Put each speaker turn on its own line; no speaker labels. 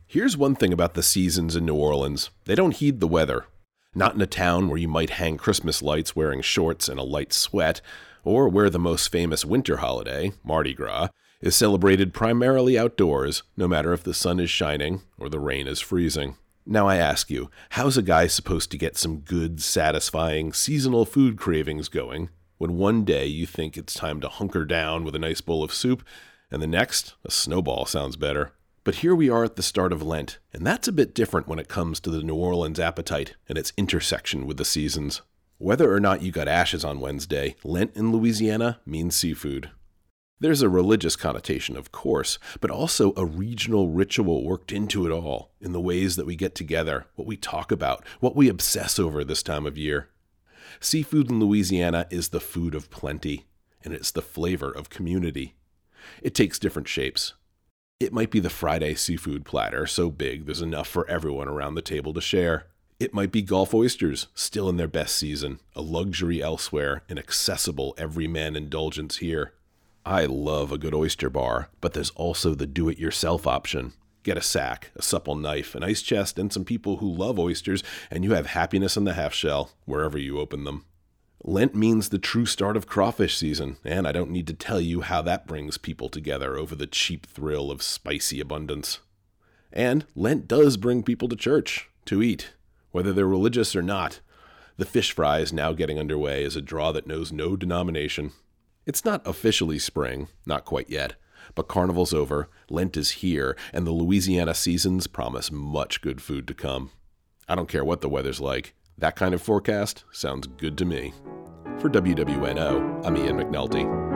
Here's one thing about the seasons in New Orleans. They don't heed the weather. Not in a town where you might hang Christmas lights wearing shorts and a light sweat, or where the most famous winter holiday, Mardi Gras, is celebrated primarily outdoors, no matter if the sun is shining or the rain is freezing. Now I ask you, how's a guy supposed to get some good, satisfying, seasonal food cravings going when one day you think it's time to hunker down with a nice bowl of soup, and the next, a snowball sounds better? But here we are at the start of Lent, and that's a bit different when it comes to the New Orleans appetite and its intersection with the seasons. Whether or not you got ashes on Wednesday, Lent in Louisiana means seafood. There's a religious connotation, of course, but also a regional ritual worked into it all, in the ways that we get together, what we talk about, what we obsess over this time of year. Seafood in Louisiana is the food of plenty, and it's the flavor of community. It takes different shapes. It might be the Friday seafood platter, so big there's enough for everyone around the table to share. It might be Gulf oysters, still in their best season, a luxury elsewhere, an accessible everyman indulgence here. I love a good oyster bar, but there's also the do-it-yourself option. Get a sack, a supple knife, an ice chest, and some people who love oysters, and you have happiness in the half shell, wherever you open them. Lent means the true start of crawfish season, and I don't need to tell you how that brings people together over the cheap thrill of spicy abundance. And Lent does bring people to church, to eat, whether they're religious or not. The fish fry is now getting underway as a draw that knows no denomination. It's not officially spring, not quite yet, but Carnival's over, Lent is here, and the Louisiana seasons promise much good food to come. I don't care what the weather's like. That kind of forecast sounds good to me. For WWNO, I'm Ian McNulty.